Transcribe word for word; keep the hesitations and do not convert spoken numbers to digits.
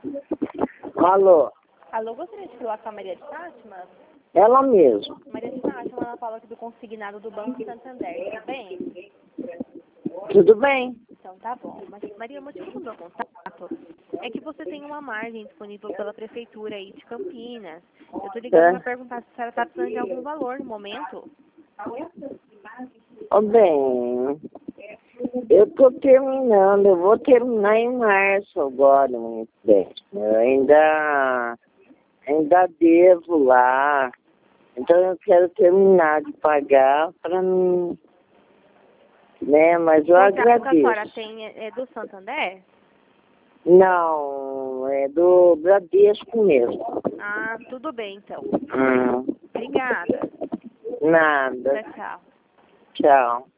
Alô? Alô, gostaria de falar com a Maria de Fátima? Ela mesmo. Maria de Fátima, ela fala aqui do consignado do Banco Santander, tudo bem? Tudo bem? Então tá bom. Mas, Maria, o motivo do meu contato é que você tem uma margem disponível pela Prefeitura aí de Campinas. Eu tô ligando É. pra perguntar se a senhora tá precisando de algum valor no momento. Ô, bem, eu tô terminando, eu vou terminar em março agora, meu bem. Eu ainda, ainda devo lá. Então eu quero terminar de pagar para mim, né? Mas eu O contrato que a senhora agradeço. tem é é do Santander? Não, é do Bradesco mesmo. Ah, tudo bem então. Hum, Obrigada. nada. Tchau, tchau. Tchau.